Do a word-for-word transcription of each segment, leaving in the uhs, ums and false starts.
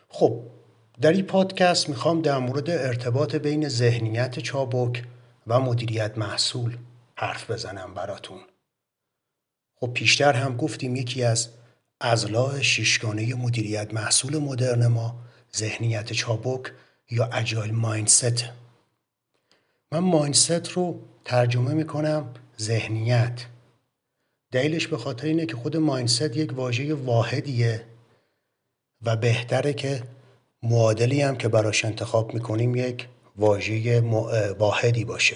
خب در این پادکست میخوام در مورد ارتباط بین ذهنیت چابک و مدیریت محصول حرف بزنم براتون. خب پیشتر هم گفتیم یکی از اضلاع ششگانه مدیریت محصول مدرن ما ذهنیت چابک یا اجایل مایندست. من مایندست رو ترجمه میکنم ذهنیت. دلیلش به خاطر اینه که خود مایندست یک واژه واحدیه و بهتره که معادلی هم که براش انتخاب میکنیم یک واژه واحدی باشه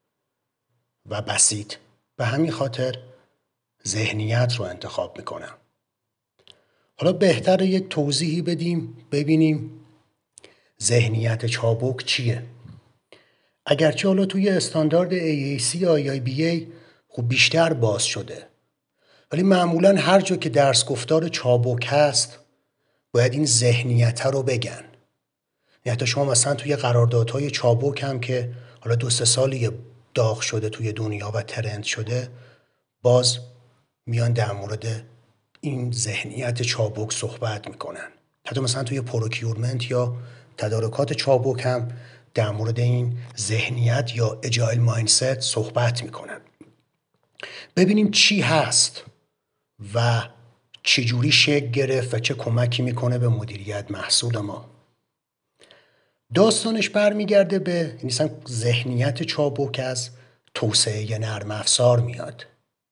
و بسیط. به همین خاطر ذهنیت رو انتخاب میکنم. حالا بهتره یک توضیحی بدیم ببینیم ذهنیت چابک چیه. اگرچه حالا توی استاندارد ای ای سی یا آی آی بی ای خب بیشتر باز شده، ولی معمولا هر جا که درس گفتار چابک هست باید این ذهنیت رو بگن. یعنی حتی شما مثلا توی قراردادهای چابک هم که حالا دو سه سالی داغ شده توی دنیا و ترند شده، باز میان در مورد این ذهنیت چابک صحبت میکنن. حتی مثلا توی پروکیورمنت یا تدارکات چابک هم در مورد این ذهنیت یا اجایل مایندست صحبت میکنن. ببینیم چی هست و چجوری شکل گرفت و چه کمکی میکنه به مدیریت محصول ما. داستانش برمیگرده به مثلا ذهنیت چابک از توسعه نرم افزار میاد.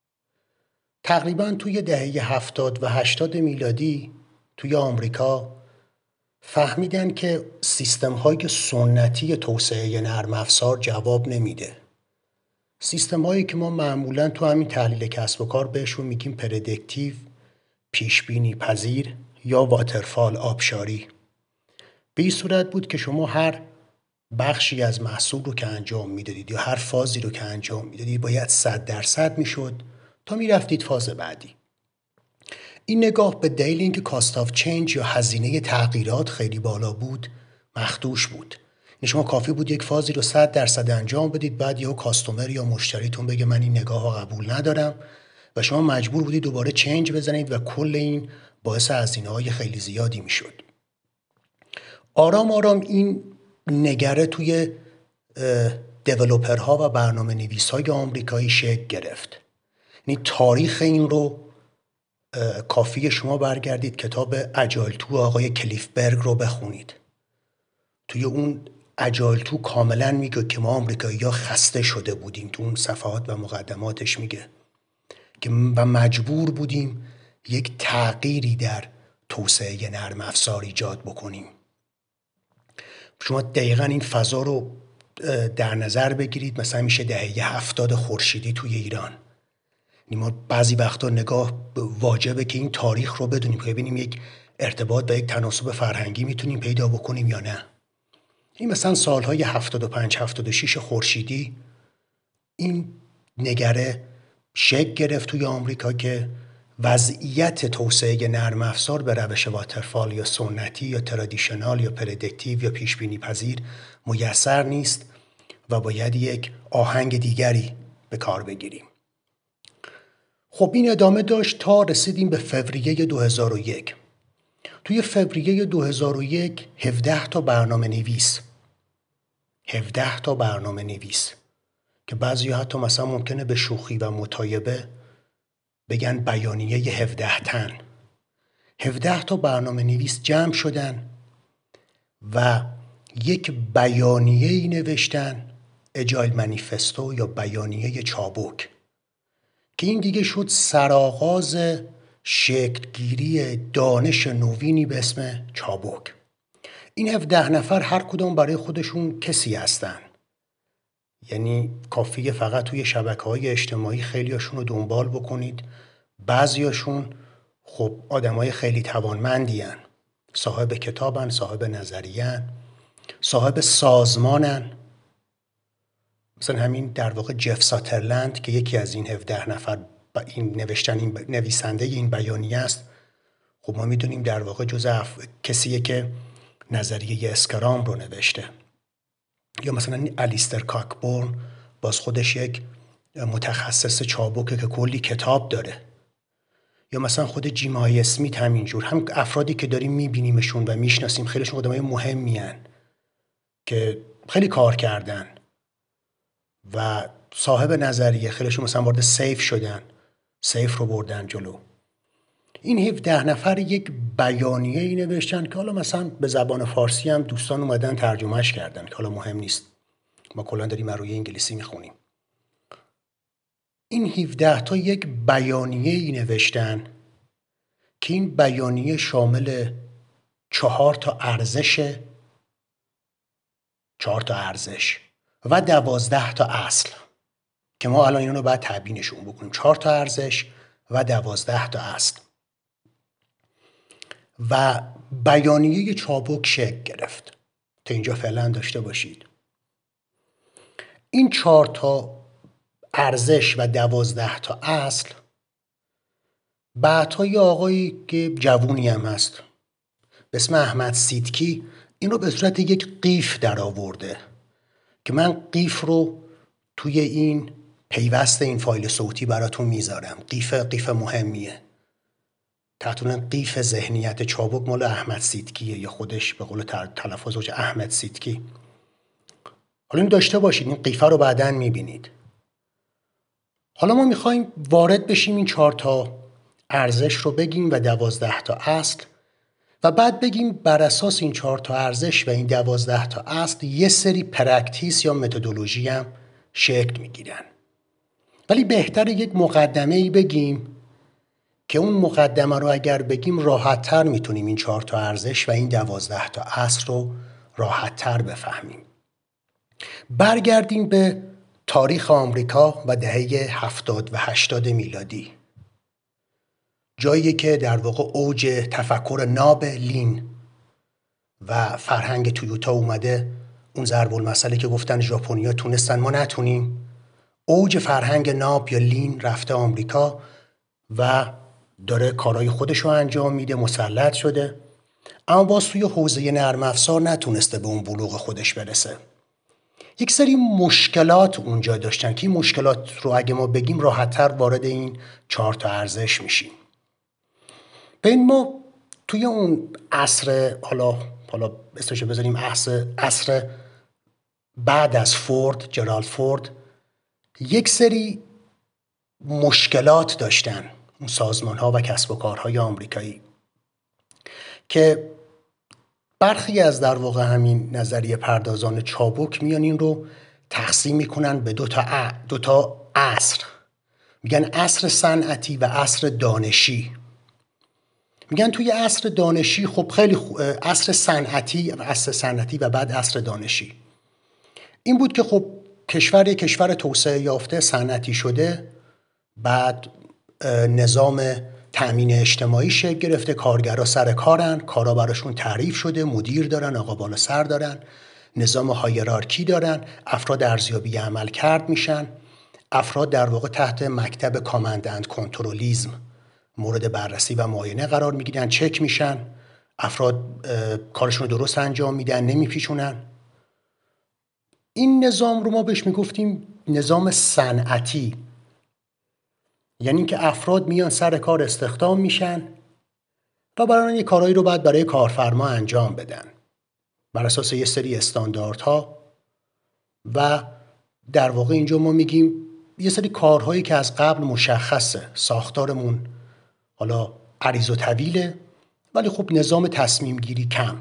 تقریبا توی دهه هفتاد و هشتاد میلادی توی آمریکا فهمیدن که سیستم های سنتی توسعه نرم افزار جواب نمیده. سیستم هایی که ما معمولا تو همین تحلیل کسب و کار بهشون میگیم پردیکتیو، پیشبینی پذیر یا واترفال آبشاری. به این صورت بود که شما هر بخشی از محصول رو که انجام میدادید یا هر فازی رو که انجام میدادید باید صد درصد میشد تا میرفتید فاز بعدی. این نگاه به دلیل اینکه کاست آف چنج یا هزینه تغییرات خیلی بالا بود مخدوش بود. یعنی شما کافی بود یک فازی رو صد درصد انجام بدید، بعد یهو کاستومر یا مشتریتون بگه من این نگاه رو قبول ندارم و شما مجبور بودید دوباره چنج بزنید و کل این باعث هزینه‌های خیلی زیادی میشد. آرام آرام این نگره توی دیولوپرها و برنامه نویس های آمریکایی شکل گرفت. یعنی تاریخ این رو کافیه شما برگردید کتاب اجایل تو آقای کلیف برگ رو بخونید. توی اون اجایل تو کاملا میگه که ما آمریکایی ها خسته شده بودیم. تو اون صفحات و مقدماتش میگه که و مجبور بودیم یک تغییری در توسعه نرم افزار ایجاد بکنیم. شما دقیقا این فضا رو در نظر بگیرید. مثلا میشه دهه هفتاد خورشیدی توی ایران. ما بعضی وقتا نگاه واجبه که این تاریخ رو بدونیم که ببینیم یک ارتباط و یک تناسب فرهنگی میتونیم پیدا بکنیم یا نه. این مثلا سالهای هفتاد و پنج هفتاد و شش خورشیدی این نگره شکل گرفت توی آمریکا که وضعیت توسعه نرم افزار به روش واترفال یا سنتی یا ترادیشنال یا پردیکتیو یا پیش بینی پذیر میسر نیست و باید یک آهنگ دیگری به کار بگیریم. خب این ادامه داشت تا رسیدیم به فوریه دو هزار و یک. توی فوریه دو هزار و یک هفده تا برنامه نویس هفده تا برنامه نویس که بعضی حتی مثلا ممکنه به شوخی و متایبه بگن بیانیه هفده تن. هفده تا برنامه نویس جمع شدن و یک بیانیه‌ای نوشتن، اجایل منیفستو یا بیانیه چابک، که این دیگه شد سرآغاز شکلگیری دانش نوینی به اسم چابک. این هفده نفر هر کدوم برای خودشون کسی هستن. یعنی کافیه فقط توی شبکه‌های اجتماعی خیلیاشون رو دنبال بکنید. بعضیاشون خب آدمای خیلی توانمندی هن. صاحب کتابن، صاحب نظریه‌ن، صاحب سازمانن. مثلا همین در واقع جف ساترلند که یکی از این هفده نفر با این نوشتن این نویسنده این بیانیه است، خب ما میدونیم در واقع جزء اف... کسیه که نظریه اسکرام رو نوشته. یا مثلا الیستر کاکبورن باز خودش یک متخصص چابکه که کلی کتاب داره. یا مثلا خود جیم های اسمیت همینجور، هم افرادی که داریم میبینیمشون و میشناسیم خیلیشون آدمای مهمی هن که خیلی کار کردن و صاحب نظریه، خیلیشون مثلا وارد سیف شدن، سیف رو بردن جلو. این هفده نفر یک بیانیه ای نوشتن که حالا مثلا به زبان فارسی هم دوستان اومدن ترجمهش کردن که حالا مهم نیست، ما کلا داریم روی انگلیسی میخونیم. این هفده تا یک بیانیه ای نوشتن که این بیانیه شامل چهار تا ارزش چهار تا ارزش و دوازده تا اصل که ما الان اینو رو باید تبیینشون بکنیم. چهار تا ارزش و دوازده تا اصل. و بیانیه چابک شکل گرفت. تا اینجا فعلا داشته باشید. این چهار تا ارزش و دوازده تا اصل بعدها یه آقایی که جوونی هم هست به اسم احمد سیتکی این رو به صورت یک قیف در آورده که من قیف رو توی این پیوست این فایل صوتی براتون میذارم. قیف قیف مهمیه. تحتون قیف ذهنیت چابک مال احمد سیتکیه یا خودش به قول تلفظ اوج احمد سیتکی. حالا این داشته باشید، این قیفه رو بعداً میبینید. حالا ما میخوایم وارد بشیم این چهار تا ارزش رو بگیم و دوازده تا اصل و بعد بگیم بر اساس این چهار تا ارزش و این دوازده تا اصل یه سری پرکتیس یا متدولوژی هم شکل میگیرن. ولی بهتره یک مقدمه ای بگیم که اون مقدمه رو اگر بگیم راحت تر میتونیم این چهار تا ارزش و این دوازده تا اصل رو راحت تر بفهمیم. برگردیم به تاریخ آمریکا و دهه هفتاد و هشتاد میلادی، جایی که در واقع اوج تفکر ناب لین و فرهنگ تویوتا اومده. اون ضرب المثلی که گفتن ژاپنیا تونستن ما نتونیم. اوج فرهنگ ناب یا لین رفته آمریکا و داره کارهای خودش رو انجام میده، مسلط شده، اما باز توی حوزه نرم افزار نتونسته به اون بلوغ خودش برسه. یک سری مشکلات اونجا داشتن که این مشکلات رو اگه ما بگیم راحت‌تر وارد این چهار تا ارزش میشیم. ببین ما توی اون عصر حالا حالا اسمش بذاریم عصر عصر بعد از فورد، جرالد فورد، یک سری مشکلات داشتن اون سازمان‌ها و کسب و کارهای آمریکایی که برخی از در واقع همین نظریه پردازان چابک میان این رو تقسیم میکنن به دو تا ا... دو تا عصر. میگن عصر صنعتی و عصر دانشی. میگن توی عصر دانشی خب خیلی خو... عصر صنعتی و عصر صنعتی و بعد عصر دانشی این بود که خب کشور یک کشور توسعه یافته صنعتی شده، بعد نظام تأمین اجتماعی شکل گرفته، کارگرها سر کارن، کارا براشون تعریف شده، مدیر دارن، آقا بالا سر دارن، نظام هایرارکی دارن، افراد ارزیابی عمل کرد میشن، افراد در واقع تحت مکتب کامند اند کنترلیزم مورد بررسی و معاینه قرار میگیرن، چک میشن، افراد کارشون رو درست انجام میدن، نمیپیچونن. این نظام رو ما بهش میگفتیم نظام صنعتی، یعنی که افراد میان سر کار استخدام میشن و برای یه کارهایی رو بعد برای کارفرما انجام بدن بر اساس یه سری استانداردها و در واقع اینجا ما میگیم یه سری کارهایی که از قبل مشخصه، ساختارمون حالا عریض و طویله ولی خب نظام تصمیم گیری کم.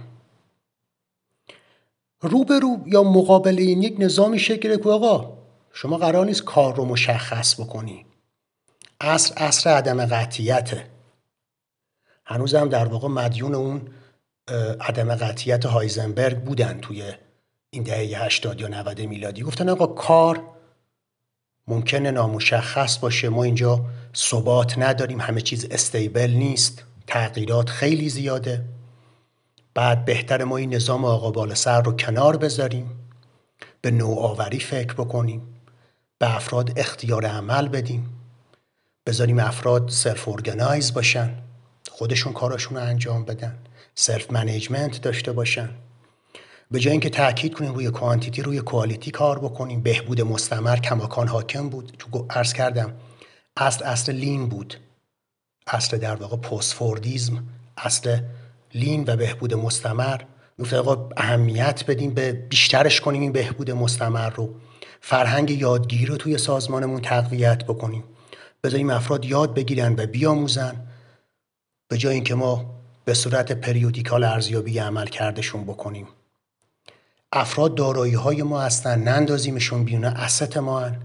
روبرو یا مقابل این یک نظامی شکل گرفت که آقا شما قرار نیست کار رو مشخص بکنی. عصر عصر عدم قطعیته. هنوزم در واقع مدیون اون عدم قطعیت هایزنبرگ بودن توی این دهه هشتاد یا نود میلادی. گفتن آقا کار ممکنه نامشخص باشه، ما اینجا ثبات نداریم، همه چیز استیبل نیست، تغییرات خیلی زیاده. بعد بهتر ما این نظام آقا بالا سر رو کنار بذاریم، به نوآوری فکر بکنیم، به افراد اختیار عمل بدیم، بذاریم افراد سلف ارگنایز باشن، خودشون کاراشون رو انجام بدن، سلف منیجمنت داشته باشن. به جای اینکه تاکید کنیم روی کوانتیتی روی کوالیتی کار بکنیم. بهبود مستمر کماکان حاکم بود. تو عرض کردم اصل اصل لین بود، اصل در واقع پست فوردیسم، اصل لین و بهبود مستمر. گفتن آقا اهمیت بدیم، به بیشترش کنیم این بهبود مستمر رو، فرهنگ یادگیری رو توی سازمانمون تقویت بکنیم، بذاریم افراد یاد بگیرن و بیاموزن، به جای اینکه ما به صورت پریودیکال ارزیابی عمل کردشون بکنیم. افراد دارایی های ما هستن، نندازیمشون بیرون، اسست ما هن.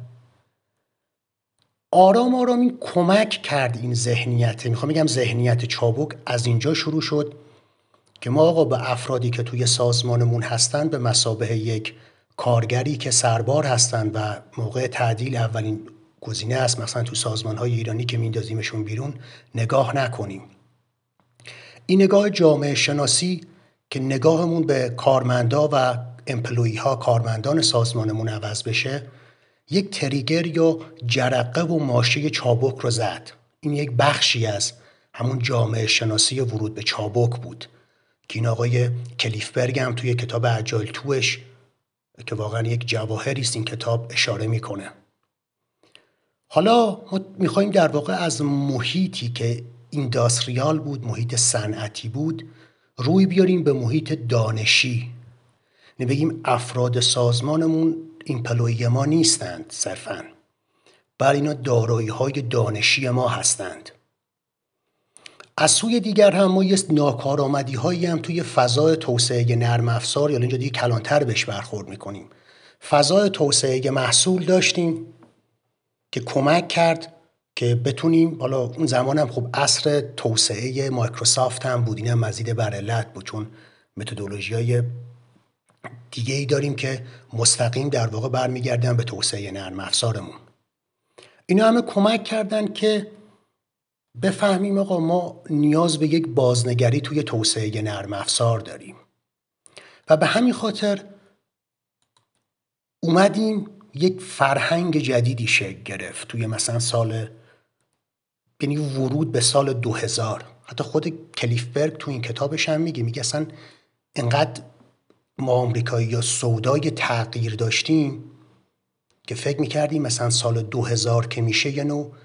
آرام آرام این کمک کرد، این ذهنیت، میخوام بگم ذهنیت چابک از اینجا شروع شد که ما آقا به افرادی که توی سازمانمون هستن به مثابه یک کارگری که سربار هستن و موقع تعدیل اولین گزینه است مثلا تو سازمان‌های ایرانی که میندازیمشون بیرون نگاه نکنیم. این نگاه جامعه شناسی که نگاهمون به کارمندا و امپلویی ها، کارمندان سازمانمون عوض بشه، یک تریگر یا جرقه و ماشه چابک رو زد. این یک بخشی از همون جامعه شناسی ورود به چابک بود که این آقای کلیفبرگ هم توی کتاب اجایل توش که واقعا یک جواهری است این کتاب اشاره میکنه. حالا ما میخوایم در واقع از محیطی که اینداستریال بود، محیط صنعتی بود، روی بیاریم به محیط دانشی. بگیم افراد سازمانمون ایمپلوی ما نیستند صرفاً، بل اینا دارایی های دانشی ما هستند. از سوی دیگر هم ما یه ناکارآمدی هایی هم توی فضای توسعه نرم افزار، یا اینجا دیگه کلانتر بهش برخورد میکنیم، فضای توسعه محصول داشتیم که کمک کرد که بتونیم، حالا اون زمان هم خب عصر توسعه مایکروسافت هم بود، این هم مزید بر علت بود چون متدولوژی های دیگه ای داریم که مستقیم در واقع برمیگردن به توسعه نرم افزارمون. اینا همه کمک کردن که بفهمیم آقا ما نیاز به یک بازنگری توی توسعه نرم افزار داریم و به همین خاطر اومدیم یک فرهنگ جدیدی شکل گرفت توی مثلا سال، یعنی ورود به سال دو هزار. حتی خود کلیفبرگ تو این کتابش هم میگه میگه اصلا انقدر ما آمریکایی یا سودای تغییر داشتیم که فکر میکردیم مثلا سال دو هزار که میشه یه نوع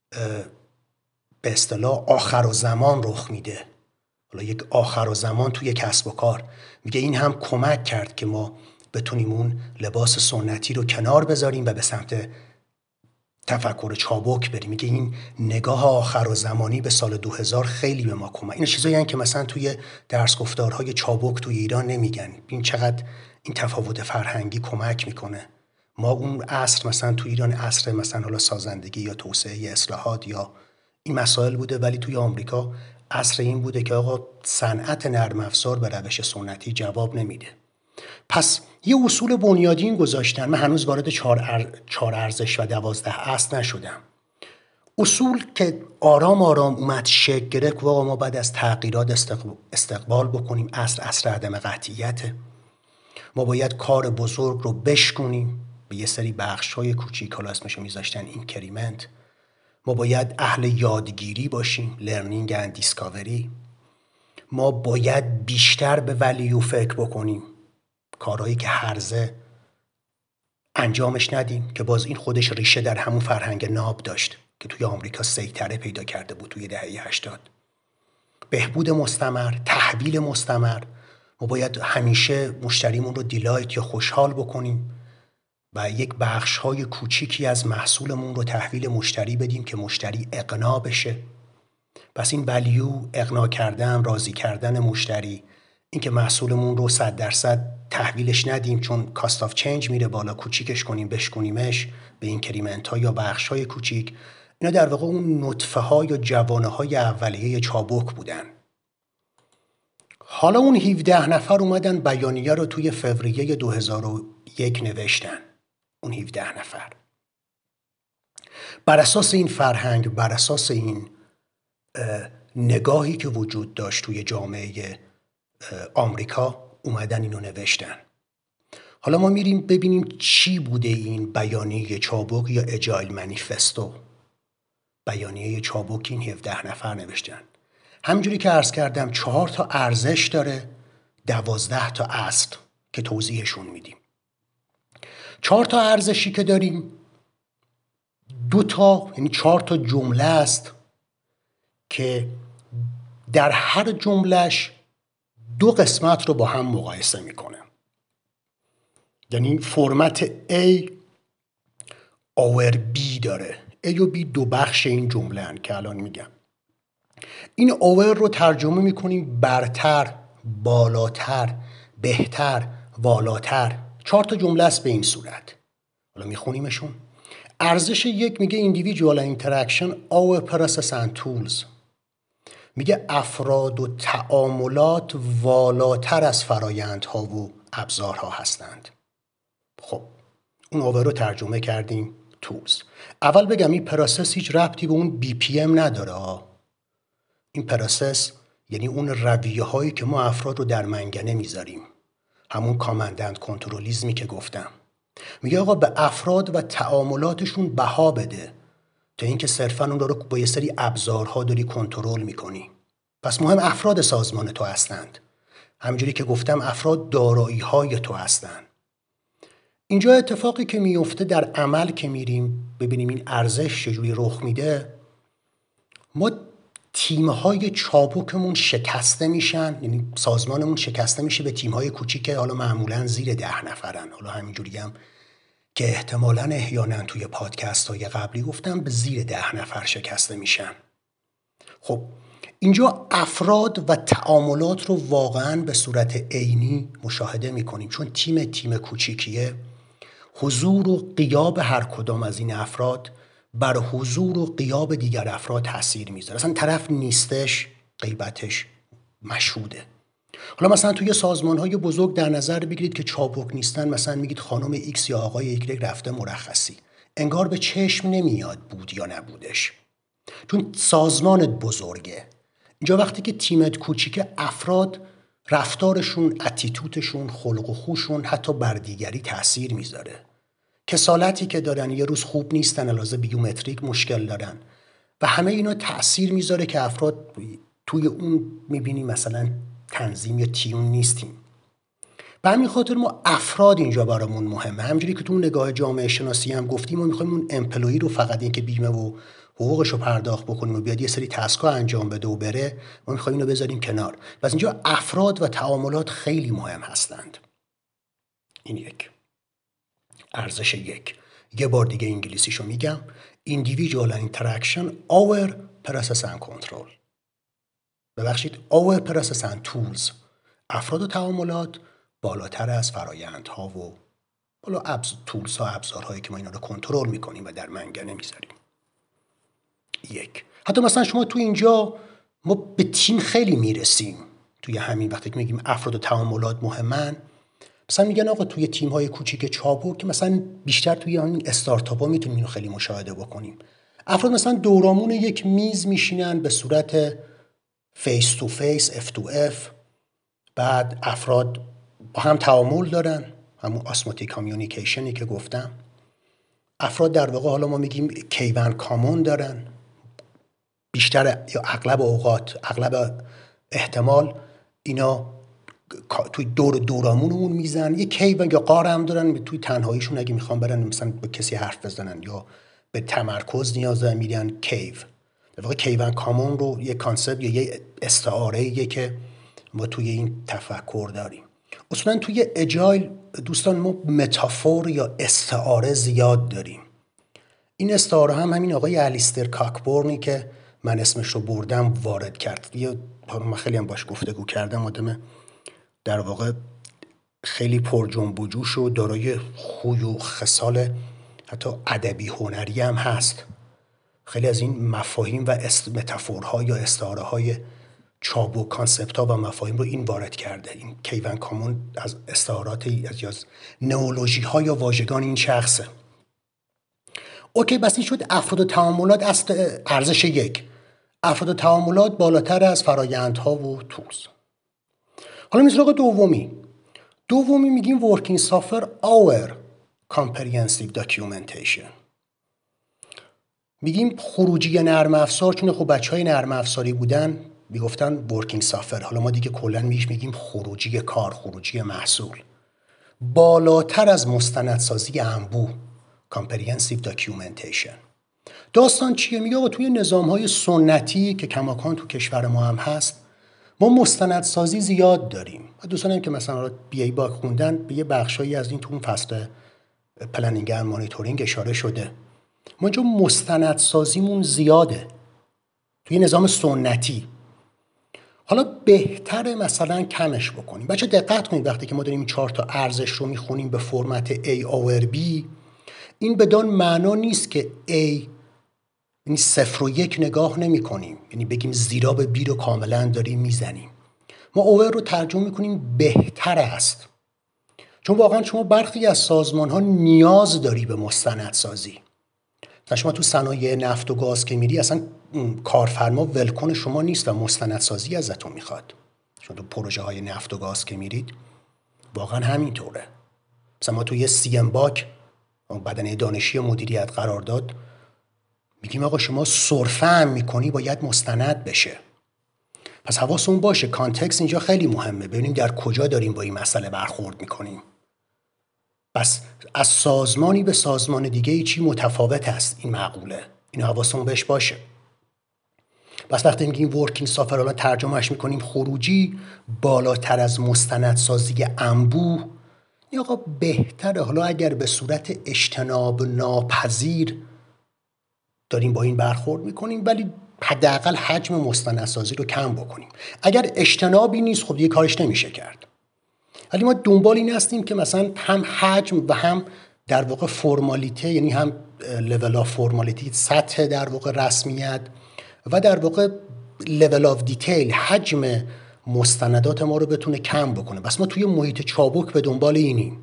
به اصطلاح آخر و زمان رخ میده، حالا یک آخر و زمان توی کسب و کار. میگه این هم کمک کرد که ما بتونیم اون لباس سنتی رو کنار بذاریم و به سمت تفکر چابک بریم. میگه این نگاه آخر و زمانی به سال دو هزار خیلی به ما کمک. این چیزایی هستن که مثلا توی درس گفتارهای چابک توی ایران نمیگن. این چقدر این تفاوت فرهنگی کمک میکنه. ما اون عصر مثلا توی ایران عصر مثلا حالا سازندگی یا توسعه اصلاحات یا این مسائل بوده، ولی توی آمریکا عصر این بوده که آقا صنعت نرم افزار به روش سنتی جواب نمیده. پس یه اصول بنیادین گذاشتن. من هنوز وارد چهار, ار... چهار ارزش و دوازده اصل نشدم. اصول که آرام آرام اومد شکل گرفت و ما بعد از تغییرات استقبال, استقبال بکنیم. اصل اصل عدم قطعیته. ما باید کار بزرگ رو بشکنیم به یه سری بخش‌های کوچیک، حالا اسمشو میذاشتن اینکریمنت. ما باید اهل یادگیری باشیم، لرنینگ اند دیسکاوری. ما باید بیشتر به ولیو فکر بکنیم، کارهایی که هرزه انجامش ندیم، که باز این خودش ریشه در همون فرهنگ ناب داشت که توی آمریکا سیطره پیدا کرده بود توی دهه هشتاد. بهبود مستمر، تحویل مستمر. ما باید همیشه مشتریمون رو دیلایت یا خوشحال بکنیم و یک بخش‌های کوچیکی از محصولمون رو تحویل مشتری بدیم که مشتری اقناع بشه. پس این ولیو، اقناع کردن، راضی کردن مشتری، این که محصولمون رو صد درصد تحویلش ندیم چون کاست آف چنج میره بالا، کوچیکش کنیم، بشکنیمش به اینکریمنت ها یا بخش های کوچیک. اینا در واقع اون نطفه ها یا جوانه های اولیه چابک بودن. حالا اون هفده نفر اومدن بیانیه رو توی فوریه دو هزار و یک نوشتن. اون هفده نفر بر اساس این فرهنگ، بر اساس این نگاهی که وجود داشت توی جامعه آمریکا اومدن اینو نوشتن. حالا ما میریم ببینیم چی بوده این بیانیه چابک یا اجایل منیفستو. بیانیه چابک این هفده نفر نوشتن. همینجوری که عرض کردم چهار تا ارزش داره، دوازده تا اصل که توضیحشون میدیم. چهار تا ارزشی که داریم، دو تا یعنی چهار تا جمله است که در هر جملهش دو قسمت رو با هم مقایسه میکنه. یعنی فرمت A over B داره. A و B دو بخش این جمله هن که الان میگم. این over رو ترجمه میکنیم برتر، بالاتر، بهتر، والاتر. چهار تا جمله است به این صورت. حالا میخونیمشون. ارزش یک میگه individual interaction over process and tools. میگه افراد و تعاملات والاتر از فرایندها و ابزارها هستند. خب اون اوور رو ترجمه کردیم تولز. اول بگم این پروسس هیچ ربطی به اون بی پی ام نداره. این پروسس یعنی اون رویه هایی که ما افراد رو در منگنه میذاریم، همون کامندنت کنترلیزمی که گفتم. میگه آقا به افراد و تعاملاتشون بها بده تا اینکه صرفا اون رو با یه سری ابزارها داری کنترل میکنی. پس مهم افراد سازمان تو هستند. همینجوری که گفتم افراد دارایی های تو هستند. اینجا اتفاقی که میفته در عمل که میریم ببینیم این ارزش چجوری رخ میده، ما تیم‌های چابکمون شکسته میشن، یعنی سازمانمون شکسته میشه به تیم‌های کوچیک، حالا معمولاً زیر ده نفرن. حالا همینجوری هم که احتمالاً احیانا توی پادکست‌های قبلی گفتم به زیر ده نفر شکسته میشن. خب اینجا افراد و تعاملات رو واقعاً به صورت عینی مشاهده میکنیم، چون تیم تیم کوچیکیه. حضور و غیاب هر کدام از این افراد بر حضور و غیاب دیگر افراد تاثیر میذاره. اصلا طرف نیستش، غیبتش مشهوده. حالا مثلا توی سازمان‌های بزرگ در نظر بگیرید که چابک نیستن، مثلا میگید خانم ایکس یا آقای ایگرگ رفته مرخصی، انگار به چشم نمیاد بود یا نبودش، چون سازمانت بزرگه. اینجا وقتی که تیمت کوچیکه، افراد رفتارشون، اتیتودشون، خلق و خوشون حتی بر دیگری تاثیر میذاره. کسالتی که دارن، یه روز خوب نیستن، علاوه بیومتریک مشکل دارن و همه اینا تأثیر میذاره که افراد توی اون میبینیم مثلا تنظیم یا تیم نیستیم. به همین خاطر ما افراد اینجا برامون مهمه. همونجوری که تو نگاه جامعه شناسی هم گفتیم، ما میخوایم اون امپلویی رو فقط این که بیمه و حقوقش رو پرداخت بکنیم و بیاد یه سری تسکا انجام بده و بره، ما میخوایم اینو بذاریم کنار. پس اینجا افراد و تعاملات خیلی مهم هستند. این یک ارزش یک. یه بار دیگه انگلیسیشو میگم. individual interaction over process and control. ببخشید over process and tools. افراد و تعاملات بالاتر از فرایندها و بالا ابز تولز ها، ابزارهایی که ما اینا رو کنترل میکنیم و در منگنه میذاریم. یک. حتی مثلا شما تو اینجا ما به تیم خیلی میرسیم. توی همین وقتی که میگیم افراد و تعاملات مهمن، مثلا میگن آقا توی تیم های کوچیک چابک که مثلا بیشتر توی همین استارتاپ ها میتونیم اینو خیلی مشاهده بکنیم. افراد مثلا دورامون یک میز میشینن به صورت فیس تو فیس، اف تو اف. بعد افراد با هم تعامل دارن، همون آسماتیک کامیونیکیشنی که گفتم. افراد در واقع حالا ما میگیم کیون کامون دارن. بیشتر یا اغلب اوقات، اغلب احتمال اینا توی دور دورامونمون میزن. یه کیون یا قار هم دارن توی تنهاییشون، اگه میخوان برن مثلا با کسی حرف بزنن یا به تمرکز نیاز دارن میرن کیو. در واقع کیون کامون رو یه کانسپت یا یه استعاره یه که ما توی این تفکر داریم. اصلا توی اجایل دوستان ما متافور یا استعاره زیاد داریم. این استعاره هم همین آقای الیستر کاکبورنی که من اسمش رو بردم وارد کرد. یه من خیلی هم باش گفتگو کردم. آدم در واقع خیلی پر جنب و جوش و دارای خوی و خصال حتی ادبی هنری هم هست. خیلی از این مفاهیم و متافورها یا استعاره های چابک، کانسپت ها و مفاهیم رو این وارد کرده. این کیون کامون از استعارات از از نئولوژی ها یا واژگان این شخصه. اوکی، بس این شد افراد و تعاملات اصل ارزش یک. افراد و تعاملات بالاتر از فرایندها و تولز. حالا میز سراغ دومی. دومی میگیم working software over comprehensive documentation. میگیم خروجی نرم افزار، چون خب بچهای نرم افزاری بودن میگفتن working software. حالا ما دیگه کلا میگیم خروجی کار، خروجی محصول، بالاتر از مستندسازی انبوه comprehensive documentation. داستان چیه؟ میگه آقا توی نظام‌های سنتی که کماکان تو کشور ما هم هست، ما مستندسازی زیاد داریم. دوستانم که مثلا بی ای باک خوندن به یه بخشایی از این تو اون فصل پلنینگ اند مانیتورینگ اشاره شده. ما اینجا مستندسازیمون زیاده توی نظام سنتی. حالا بهتره مثلا کمش بکنیم. بچه دقت کنید وقتی که ما داریم این چهار تا ارزش رو میخونیم به فرمت A over B، این بدان معنا نیست که A یعنی صفر و یک نگاه نمی کنیم، یعنی بگیم زیرا به B رو کاملا داریم میزنیم. ما اوور رو ترجمه میکنیم بهتر است، چون واقعا شما برخی از سازمان ها نیاز داری به مستندسازی. شما تو صنایع نفت و گاز که میری اصلا کارفرما ولکن شما نیست و مستندسازی ازتون میخواد. شما تو پروژه های نفت و گاز که میرید واقعا همینطوره. مثلا ما توی سی ام باک بدنه دانشی مدیریت قرارداد میگیم آقا شما سرفه هم میکنی باید مستند بشه. پس حواسمون باشه کانتکست اینجا خیلی مهمه، ببینیم در کجا داریم با این مسئله برخورد میکنیم. بس از سازمانی به سازمان دیگه چی متفاوت است این مقوله، این حواسمون بهش باشه. بس وقتی میگیم ورکینگ سافر الان ترجمهش میکنیم خروجی بالاتر از مستندسازی انبوه، یا آقا بهتره حالا اگر به صورت اجتناب ناپذیر داریم با این برخورد میکنیم ولی حداقل حجم مستندسازی رو کم بکنیم. اگر اجتنابی نیست خب دیگه کارش نمیشه کرد. ولی ما دنبال این هستیم که مثلا هم حجم و هم در واقع فرمالیته، یعنی هم لول آف فرمالیتی سطح در واقع رسمیت و در واقع لول آف دیتیل حجم مستندات ما رو بتونه کم بکنه. بس ما توی محیط چابک به دنبال اینیم.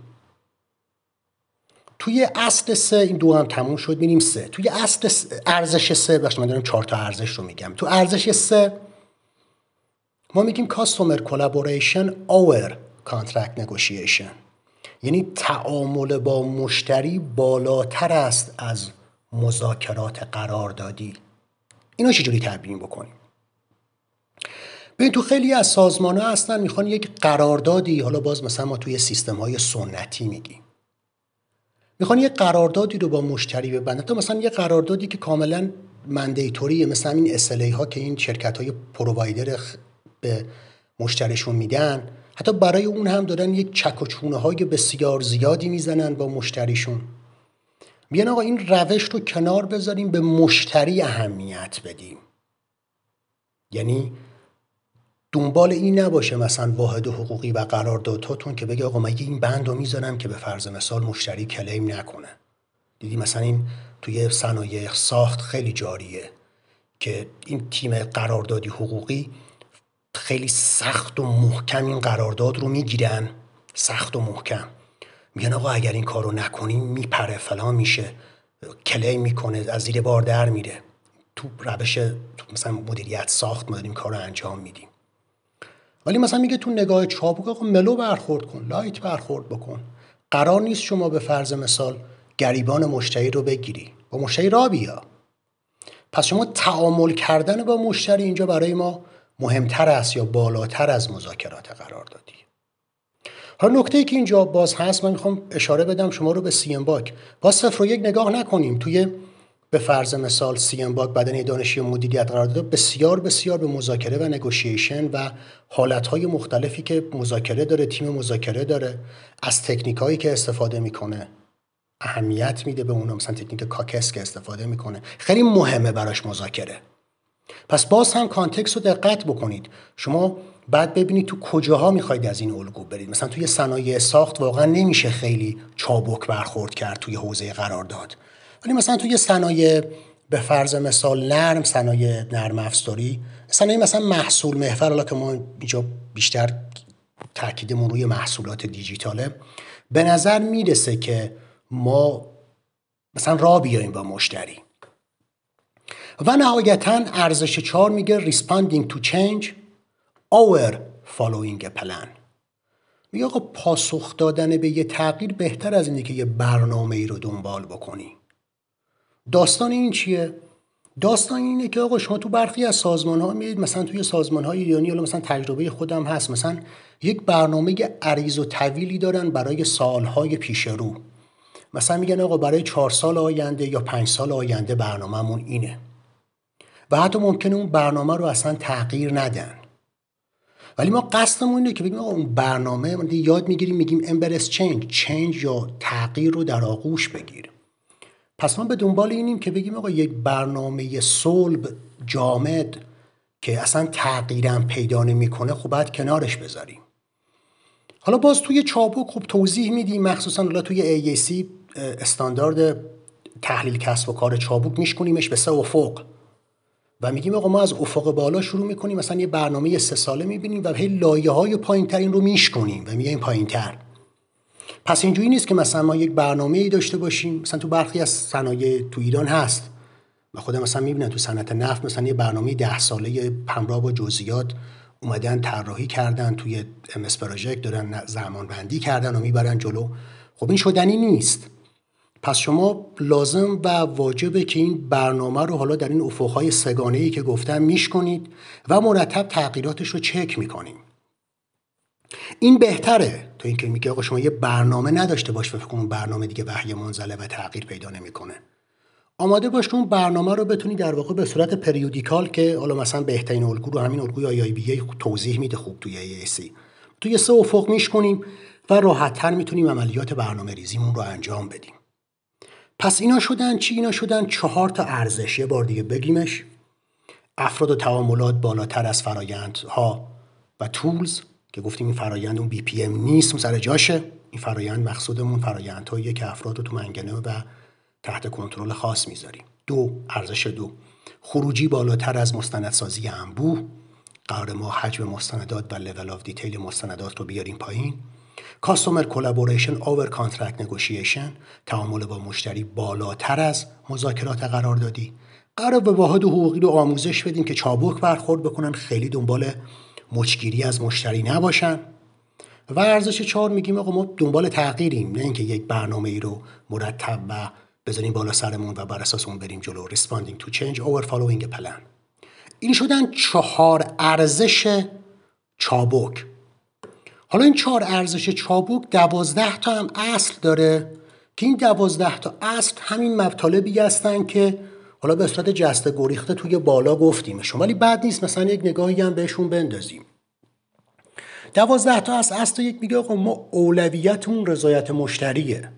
توی اصل سه این دو هم تموم شد، میریم سه. توی اصل سه، ارزش سه، بخش من دارم چهار تا ارزش رو میگم. تو ارزش سه ما میگیم customer collaboration over contract negotiation، یعنی تعامل با مشتری بالاتر است از مذاکرات قراردادی. اینو چجوری تبیین بکنیم؟ ببین تو خیلی از سازمان ها هستن میخوان یک قراردادی، حالا باز مثلا ما توی سیستم های سنتی میگیم میخوان یک قراردادی رو با مشتری ببندن، تا مثلا یک قراردادی که کاملا مندیتوریه، مثلا این اس ال ای ها که این شرکت های پرووایدر به مشتریشون میدن، حتی برای اون هم دارن یک چک و چونه های بسیار زیادی میزنن با مشتریشون. میگن آقا این روش رو کنار بذاریم، به مشتری اهمیت بدیم. یعنی دنبال این نباشه مثلا واحد حقوقی و قراردادهاتون که بگه آقا من این بند رو میذارم که به فرض مثال مشتری کلیم نکنه. دیدی مثلا این توی صنایع ساخت خیلی جاریه که این تیم قراردادی حقوقی خیلی سخت و محکم این قرارداد رو میگیرن، سخت و محکم میگن آقا اگر این کار رو نکنیم میپره فلان میشه، کلیم میکنه، از زیر بار در میره. تو روش تو مثلا مدیریت ساخت ما داریم کار رو انجام میدیم. ولی مثلا میگه تو نگاه چابک آقا ملو برخورد کن، لایت برخورد بکن. قرار نیست شما به فرض مثال گریبان مشتری رو بگیری، با مشتری را بیا. پس شما تعامل کردن با مشتری اینجا برای ما مهمتر است یا بالاتر از مذاکرات قراردادی. حالا نکته‌ای که اینجا باز هست، من میخوام اشاره بدم شما رو به سی ام باک. باز صفر و یک نگاه نکنیم. توی به فرض مثال سی ام باک بدنه دانشی مدیریت قرارداد بسیار بسیار به مذاکره و نگوشیشن و حالتهای مختلفی که مذاکره داره، تیم مذاکره داره، از تکنیکایی که استفاده میکنه اهمیت میده به اونها. مثلا تکنیک کاکس که استفاده میکنه خیلی مهمه براش مذاکره. پس باز هم کانتکست رو دقت بکنید. شما بعد ببینید تو کجاها میخواید از این الگو برید. مثلا توی صنایع ساخت واقعا نمیشه خیلی چابک برخورد کرد توی حوزه قرارداد، ولی مثلا توی صنایع به فرض مثال نرم، صنایع نرم افزاری، صنایع مثلا محصول محور، حالا که ما اینجا بیشتر تاکیدمون روی محصولات دیجیتاله، به نظر میرسه که ما مثلا راه بیاییم با مشتری. و نهایتاً ارزش چهار میگه responding to change over following a plan. میگه آقا پاسخ دادن به یه تغییر بهتر از اینه که یه برنامه ای رو دنبال بکنی. داستان این چیه؟ داستان اینه که آقا شما تو برخی از سازمان ها میرید، مثلا توی سازمان های ایرانی، حالا مثلا تجربه خودم هست، مثلا یک برنامه عریض و طویلی دارن برای سالهای پیش رو مثلا میگن آقا برای چهار سال آینده یا پنج سال آینده برنامه‌مون اینه و حتی ممکنه اون برنامه رو اصلا تغییر ندن، ولی ما قصدمون اینه که بگیم آقا اون برنامه یاد میگیریم، میگیم امبرس چنج، چنج یا تغییر رو در آغوش بگیر. پس ما به دنبال اینیم که بگیم آقا یک برنامه صلب جامد که اصلا تغییرم پیدا نمیکنه خب باید کنارش بذاریم. حالا باز توی چابک خب توضیح میدیم، مخصوصا حالا توی ای ای سی استاندارد تحلیل کسب و کار چابک میشکنیمش به سه افق و میگیم آقا ما از افق بالا شروع میکنیم، مثلا یه برنامه سه ساله میبینیم و هی لایه‌های پایین‌تر این رو میشکنیم و میایم پایین‌تر. پس اینجوری نیست که مثلا ما یک برنامه‌ای داشته باشیم، مثلا تو برخی از صنایع تو ایران هست و خودم مثلا میبینم تو صنعت نفت مثلا یه برنامه ده ساله همراه با جزئیات اومدن طراحی کردن، توی ام اس پروژکت دارن زمان بندی کردن و میبرن جلو. خب این شدنی نیست. پس شما لازم و واجبه که این برنامه رو حالا در این افقهای سگانه‌ای که گفتم میشکنید و مرتب تغییراتش رو چک میکنیم. این بهتره تا اینکه میگه آقا شما یه برنامه نداشته باش و فکر کنم برنامه دیگه وحی منزله و تغییر پیدا نمیکنه. آماده باش که اون برنامه رو بتونی در واقع به صورت پریودیکال که حالا مثلا بهترین الگو رو همین الگوی آی آی بی ای توضیح میده خوب توی ای ای سی، توی سه افق میشکنیم و راحت‌تر میتونیم عملیات برنامه‌ریزیمون رو انجام بدیم. پس اینا شدن چی؟ اینا شدن چهار تا ارزش. یه بار دیگه بگیمش. افراد و تعاملات بالاتر از فرایندها و تولز که گفتیم این فرایند اون بی پی ام نیست، اون سر جاشه. این فرایند مقصودمون فرایندهاییه که افراد رو تو منگنه و تحت کنترل خاص میذاریم. دو، ارزش دو، خروجی بالاتر از مستندسازی انبوه. قرار ما حجم مستندات و لول آف دیتیل مستندات رو بیاریم پایین. کاستومر کلابوریشن اوور کانترکت نگوشیشن، تعامل با مشتری بالاتر از مذاکرات قراردادی. قرار به واحد حقوقی رو آموزش بدیم که چابک برخورد بکنن، خیلی دنبال مچگیری از مشتری نباشن. و ارزش چهار میگیم آقا ما دنبال تغییریم، نه اینکه یک برنامه ای رو مرتب و بذاریم بالا سرمون و بر اساس اون بریم جلو. responding to change over following a plan. این شدن چهار ارزش چابک. حالا این چهار ارزش چابک دوازده تا هم اصل داره که این دوازده تا اصل همین مطالبی هستن که حالا به صورت جسته گریخته توی بالا گفتیمشون، ولی بد نیست مثلا یک نگاهی هم بهشون بندازیم. دوازده تا اصل اصل یک میگه آقا ما اولویتمون رضایت مشتریه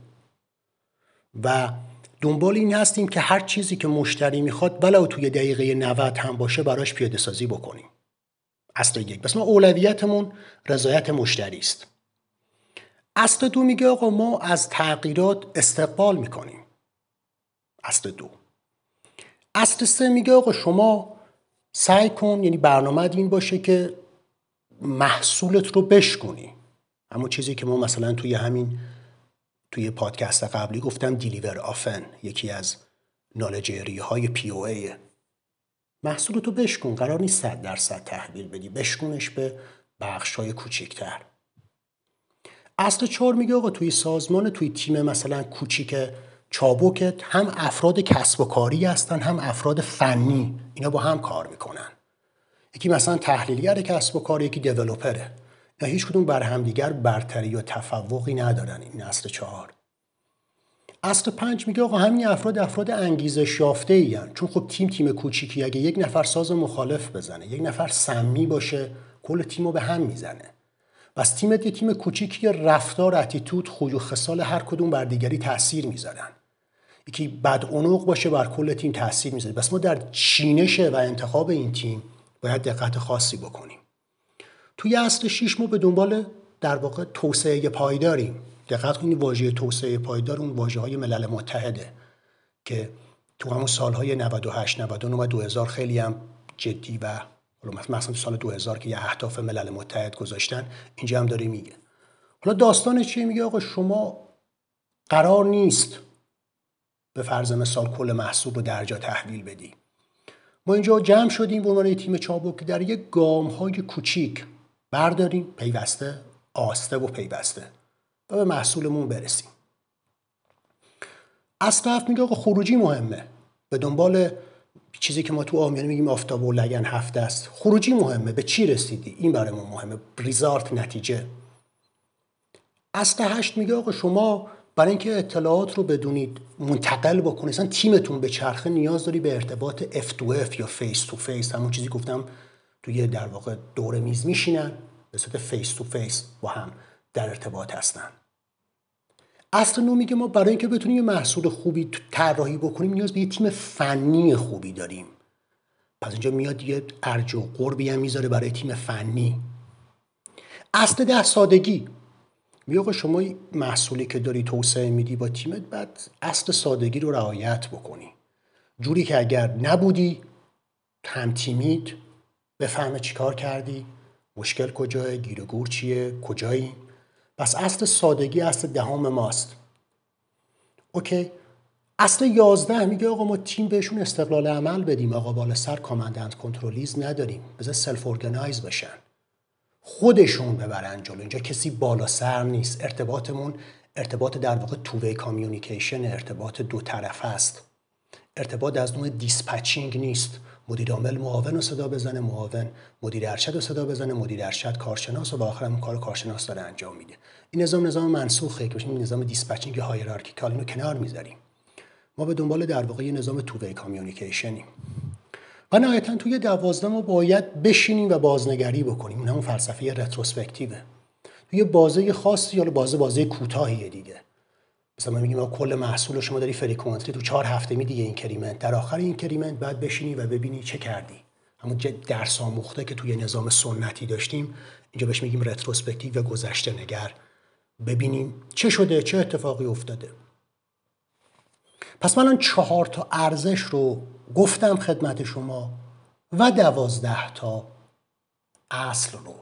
و دنبال این هستیم که هر چیزی که مشتری میخواد ولو توی دقیقه نود هم باشه براش پیاده سازی بکنیم. اصل یک، بس ما اولویتمون رضایت مشتری است. اصل دو میگه آقا ما از تغییرات استقبال میکنیم. اصل دو. اصل سه میگه آقا شما سعی کن، یعنی برنامه این باشه که محصولت رو بشکنی. اما چیزی که ما مثلا توی همین توی پادکست قبلی گفتم دیلیور آفن، یکی از نالج ایری های پی او ای. محصولت رو بشکن، قرار نیست صد درصد تحویل بدی، بشکنش به بخش های کوچیکتر. اصل چهار میگه آقا توی سازمان، توی تیم مثلا کوچیک چابکت هم افراد کسب و کاری هستن هم افراد فنی، اینا با هم کار میکنن. یکی مثلا تحلیلگر کسب و کار، یکی دیولپره، اینا هیچ کدوم بر همدیگر برتری یا تفوقی ندارن. این اصل چهار. اصل پنج میگه آقا همین افراد افراد انگیزش یافته ایان، چون خب تیم تیم کوچیکی، اگه یک نفر ساز مخالف بزنه، یک نفر سمی باشه، کل تیمو به هم میزنه. بس تیمت یه تیم کوچیکی، رفتار، اتیتود، خوی و خصال هر کدوم بر دیگری تاثیر میذارن. یکی بدعنق باشه بر کل تیم تاثیر میذاره. بس ما در چینش و انتخاب این تیم باید دقت خاصی بکنیم. توی اصل شش ما به دنبال در واقع توسعه پایداریم. دقت کنید واژه توسعه پایدار اون واژه‌های ملل متحده که تو همون سالهای نود و هشت نود و نه و دو هزار خیلی هم جدی و مثلا تو سال دو هزار که یه اهداف ملل متحد گذاشتن، اینجا هم داره میگه. حالا داستان چیه؟ میگه آقا شما قرار نیست به فرض مثال کل محصول رو در جا تحویل بدی. ما اینجا جمع شدیم به عنوان تیم چابک که در یک گام‌های کوچیک برداریم، پیوسته، آسته و پیوسته و به محصولمون برسیم. اصل هفت میگه آقا خروجی مهمه. به دنبال چیزی که ما تو عامیانه میگیم آفتاب و لگن هفته است. خروجی مهمه. به چی رسیدی؟ این برای ما مهمه. ریزالت، نتیجه. اصل هشت میگه آقا شما برای اینکه اطلاعات رو بدونید منتقل بکنید، مثلا تیمتون به چرخه نیاز داری به ارتباط اف تو اف یا فیس تو فیس، همون چیزی گفتم توی در واقع دور میز میشینن به صورت فیس تو فیس با هم در ارتباط هستن. اصل نو میگه ما برای اینکه بتونیم یه محصول خوبی طراحی بکنیم نیاز به یه تیم فنی خوبی داریم. پس اینجا میاد یه ارج و قربی هم میذاره برای تیم فنی. اصل در سادگی میگه آقا شما محصولی که داری توسعه میدی با تیمت بعد اصل سادگی رو رعایت بکنی، جوری که اگر نبودی هم تیمیت بفهمه چی کار کردی، مشکل کجاه، گیر و گور چیه، کجایی. پس اصل سادگی اصل دهم ماست. اوکی. اصل یازده میگه آقا ما تیم بهشون استقلال عمل بدیم، آقا بالا سر کامندنت کنترلیز نداریم، بذار سلف ارگنایز بشن، خودشون ببرن جلو. اینجا کسی بالا سر نیست. ارتباطمون ارتباط در واقع تو وی کامیونیکیشن، ارتباط دو طرفه است. ارتباط از نوع دیسپچینگ نیست. مدیر عامل معاون رو صدا بزنه معاون، مدیر ارشد رو صدا بزنه مدیر ارشد، کارشناس و با آخر اون کار کارشناس داره انجام میده. این نظام نظام منسوخه که این نظام دیسپچینگ هایرارکیکال اینو کنار میذاریم. ما به دنبال در واقع یه نظام تو وی کامیونیکیشنیم. و نهایتاً توی دوازده ما باید بشینیم و بازنگری بکنیم. اون همون فلسفه رتروسپکتیوه. توی بازه خاصی یا بازه بازه کوتاهیه دیگه. مثلا ما میگیم کل محصول شما داری فریکوئنتلی تو چهار هفته میدی یه اینکریمنت، در آخر اینکریمنت بعد بشینی و ببینی چه کردی. همون درس آموخته که توی نظام سنتی داشتیم اینجا بهش میگیم رتروسپکتیو و گذشته نگر. ببینیم چه شده، چه اتفاقی افتاده. پس من الان چهار تا ارزش رو گفتم خدمت شما و دوازده تا اصل رو.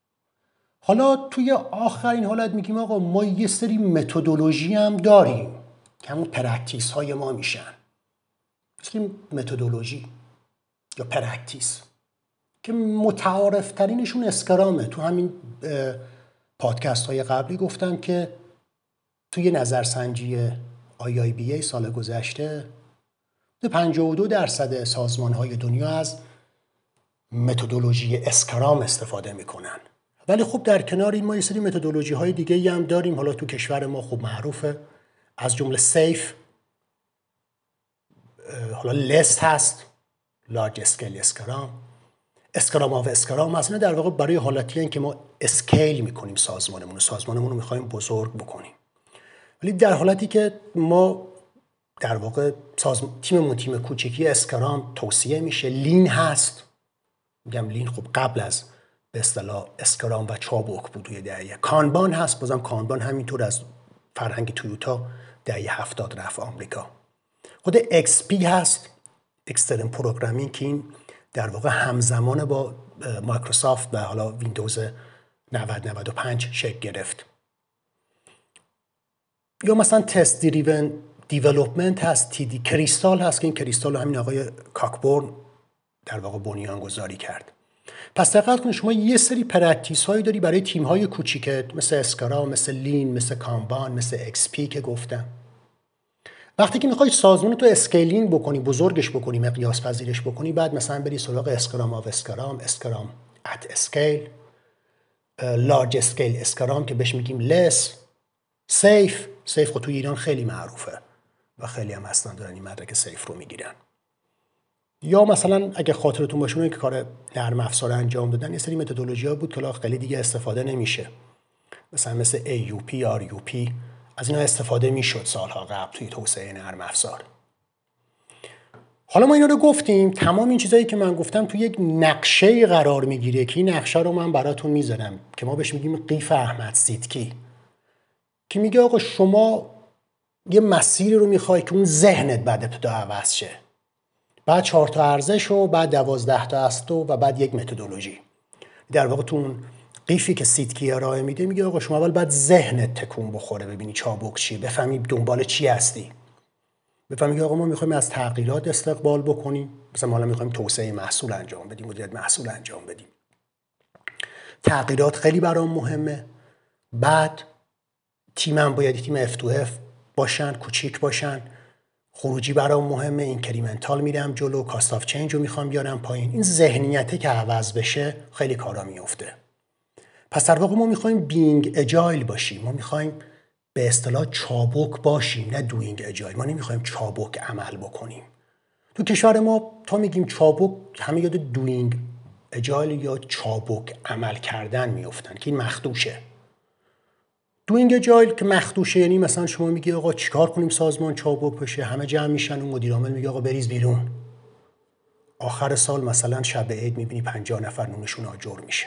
حالا توی آخرین حالت میگیم آقا ما یه سری متدولوژی هم داریم که همون پرکتیس های ما میشن. مثل متدولوژی یا پرکتیس که متعارف ترینشون اسکرامه. تو همین پادکست های قبلی گفتم که توی نظرسنجی آی آی بی ای سال گذشته پنجاه و دو درصد سازمان های دنیا از متدولوژی اسکرام استفاده میکنن. ولی خب در کنار این ما یه سری متدولوژی های دیگه هم داریم. حالا تو کشور ما خب معروفه، از جمله سیف، حالا لست هست، لارج اسکیل اسکرام، اسکرام آف اسکرام. مثلا در واقع برای حالتی هست که ما اسکیل میکنیم سازمانمون، سازمانمون رو میخوایم بزرگ بکنیم. ولی در حالتی که ما در واقع سازمان تیممون تیم کوچیکی اسکرام توصیه میشه. لین هست، میگم لین خب قبل از به اصطلاح اسکرام و چابک بود توی دهه. کانبان هست، بازم کانبان همینطور از فرهنگ تویوتا دهه هفتاد رفت آمریکا. خود ایکس پی هست، اکسترن پروگرامینگ، که این در واقع همزمان با مایکروسافت و حالا ویندوز نود نود و پنج شکل گرفت. یا مثلا تست دریون دیولپمنت هست، تی دی. کریستال هست که این کریستال همین آقای کاکبورن در واقع بنیان گذاری کرد. پس دقت کنید شما یه سری پرکتیس هایی داری برای تیم های کوچیکت، مثل اسکرام، مثل لین، مثل کانبان، مثل ایکس پی که گفتم. وقتی که میخوای سازمان تو اسکیلینگ بکنی، بزرگش بکنی، مقیاس پذیرش بکنی، بعد مثلا بری سراغ اسکرام آف اسکرام، اسکرام ات اسکیل، لارج اسکیل اسکرام که بهش میگیم لس، سیف. سیف خود تو ایران خیلی معروفه و خیلی هم اصلا دارن این مدرک سیف رو میگیرن. یا مثلا اگه خاطرتون باشه اون که کار نرم افزار انجام دادن، یه سری متدولوژی ها بود که خیلی دیگه استفاده نمیشه، مثلا مثل ای یو پی، آر یو پی، از اینا استفاده میشد سالها قبل توی توسعه نرم افزار. حالا ما اینا رو گفتیم، تمام این چیزایی که من گفتم توی یک نقشه قرار میگیره که این نقشه رو من براتون میذارم که ما بهش میگیم قیف احمد سیدکی، که میگه آقا شما یه مسیری رو میخوای که اون ذهنت بعد ابتدا عوض شه، بعد چهار تا ارزش و بعد دوازده تا اصل و بعد یک متدولوژی. در واقع تو اون قیفی که سیدکی ارائه میده میگه آقا شما اول باید ذهنت تکون بخوره، ببینی چابک چیه، بفهمی دنبال چی هستی، بفهمی آقا ما میخوایم از تغییرات استقبال بکنیم، مثلا ما میخوایم توسعه محصول انجام بدیم، مدیریت محصول انجام بدیم، تغییرات خیلی برام مهمه. بعد تیمم باید تیم اف تو اف باشن، کوچیک باشن، خروجی برام مهمه، اینکریمنتال میرم جلو، کاست آف چنج رو میخوام بیارم پایین. این ذهنیته که عوض بشه خیلی کارا میفته. پس در واقع ما میخوایم بینگ اجایل باشیم، ما میخوایم به اصطلاح چابک باشیم، نه دوینگ اجایل. ما نمیخوایم چابک عمل بکنیم. تو کشور ما تا میگیم چابک همه یاد دوینگ اجایل یا چابک عمل کردن میافتن که این مخدوشه. دوینگ اجایل که مخدوشه یعنی مثلا شما میگی آقا چیکار کنیم سازمان چابک بشه، همه جمع میشن، اون مدیر عامل میگه آقا بریز بیرون. آخر سال مثلا شب عید میبینی پنجاه نفر نونشون آجر میشه.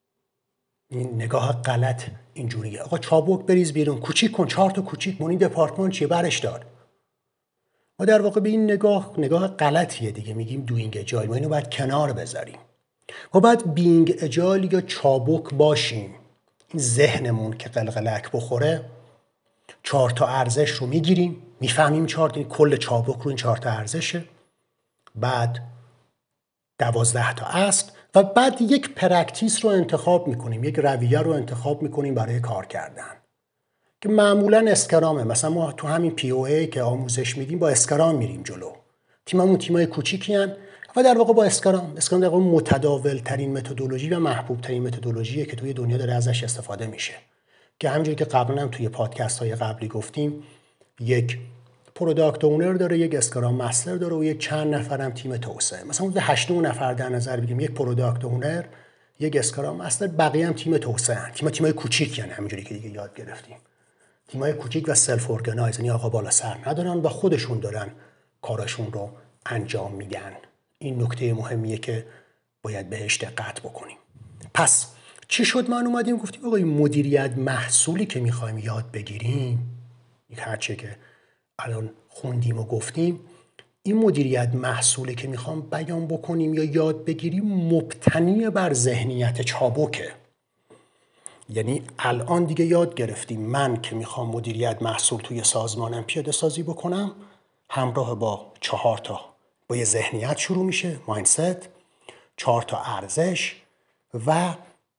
این نگاه غلط اینجوریه. آقا چابک بریز بیرون، کوچیک کن، چهار تا کوچیک مون، این دپارتمان چیه برش دار. ما در واقع به این نگاه نگاه غلطیه دیگه، میگیم دوینگ اجایل. ما اینو باید کنار بذاریم. ما باید بینگ اجایل یا چابک باشیم. این ذهنمون که قلقلک بخوره، چهار تا ارزش رو میگیریم، میفهمیم چهار تا کل چابک رو این چهار تا ارزشه، بعد دوازده تا اصل و بعد یک پرکتیس رو انتخاب میکنیم، یک رویه رو انتخاب میکنیم برای کار کردن که معمولا اسکرامه. مثلا ما تو همین پی او ای که آموزش میدیم با اسکرام میریم جلو. تیممون تیمای کوچیکی ان و در واقع با اسکرام اسکرام در واقع متداول ترین متدولوژی و محبوب ترین متدولوژیه که توی دنیا داره ازش استفاده میشه. که همونجوری که قبلا هم توی پادکست های قبلی گفتیم، یک پروداکت اونر داره، یک اسکرام مستر داره و یک چند نفرم تیم توسعه. مثلا حدود هشت نفر در نظر بگیریم، یک پروداکت اونر، یک اسکرام مستر، بقیه هم تیم توسعه ان. تیم تیمای کوچیک یعنی همونجوری که دیگه یاد گرفتیم. تیمای کوچیک و سلف اورگانایز، یعنی آقا بالا سر ندارن و خودشون دارن کارشون رو انجام میدن. این نکته مهمیه که باید بهش دقت بکنیم. پس چی شد؟ ما اومدیم گفتیم آقا این مدیریت محصولی که میخوایم یاد بگیریم، یک هرچه که الان خوندیم و گفتیم، این مدیریت محصولی که میخوام بیان بکنیم یا یاد بگیریم مبتنی بر ذهنیت چابکه. یعنی الان دیگه یاد گرفتیم من که میخوام مدیریت محصول توی سازمانم پیاده سازی بکنم، همراه با چهار تا با یه ذهنیت شروع میشه، مایندست، چهار تا ارزش و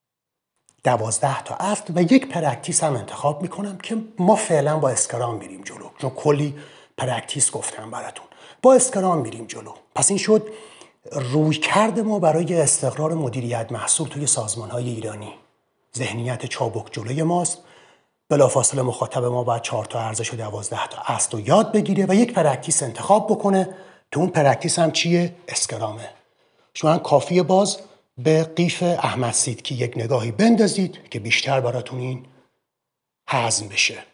دوازده تا اصل و یک پرکتیس هم انتخاب میکنم که ما فعلا با اسکرام میریم جلو، چون کلی پرکتیس گفتم براتون. با اسکرام میریم جلو. پس این شد روی کرد ما برای استقرار مدیریت محصول توی سازمان‌های ایرانی. ذهنیت چابک جلوی ماست، بلافاصله مخاطب ما باید چهار تا ارزش و دوازده تا اصل رو یاد بگیره و یک پرکتیس انتخاب بکنه که اون پرکتیس هم چیه؟ اسکرامه. شما کافیه باز به قیف احمد سیدکی یک نگاهی بندازید که بیشتر براتون این هضم بشه.